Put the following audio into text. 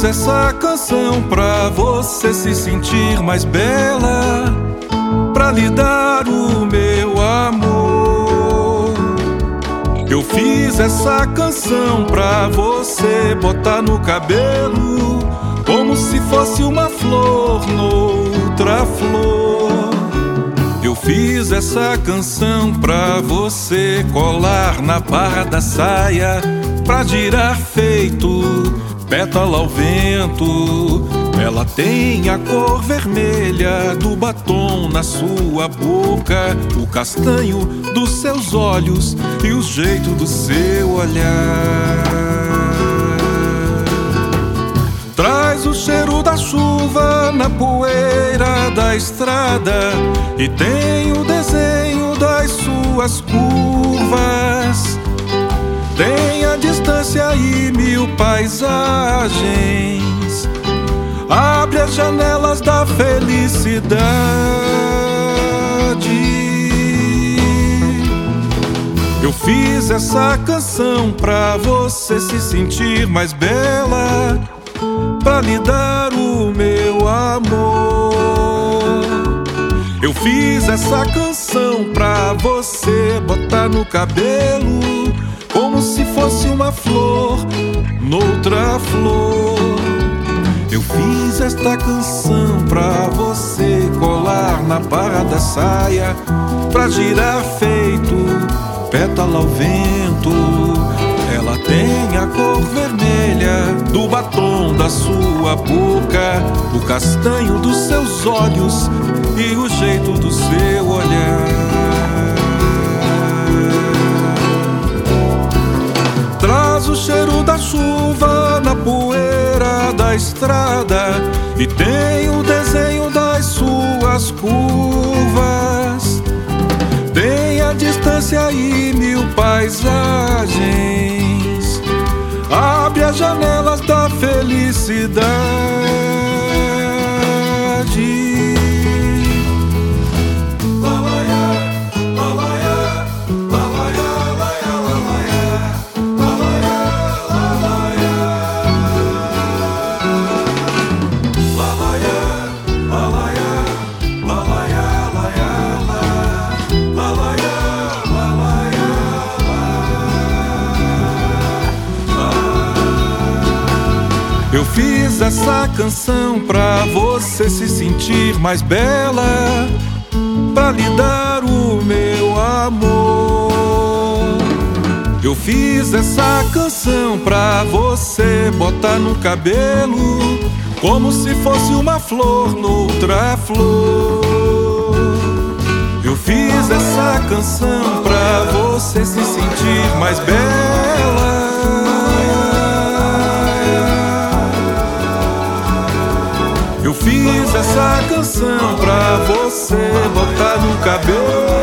fiz essa canção pra você se sentir mais bela, pra lhe dar o meu amor. Eu fiz essa canção pra você botar no cabelo, como se fosse uma flor noutra flor. Eu fiz essa canção pra você colar na barra da saia, pra girar feito pétala ao vento. Ela tem a cor vermelha do batom na sua boca, o castanho dos seus olhos e o jeito do seu olhar. Traz o cheiro da chuva na poeira da estrada e tem o desenho das suas curvas. Tem a distância e mil paisagens. Abre as janelas da felicidade. Eu fiz essa canção pra você se sentir mais bela, pra lhe dar o meu amor. Eu fiz essa canção pra você botar no cabelo, como se fosse uma flor noutra flor. Eu fiz esta canção pra você colar na barra da saia, pra girar feito pétala ao vento. Ela tem a cor vermelha do batom da sua boca, o castanho dos seus olhos e o jeito do seu olhar. Traz o cheiro da chuva na poeira da estrada e tem o desenho das suas curvas. Tem a distância e mil paisagens. Abre as janelas da felicidade. Eu fiz essa canção pra você se sentir mais bela, pra lhe dar o meu amor. Eu fiz essa canção pra você botar no cabelo, como se fosse uma flor noutra flor. Eu fiz essa canção pra você se sentir mais bela. Eu fiz essa canção pra você botar no cabelo,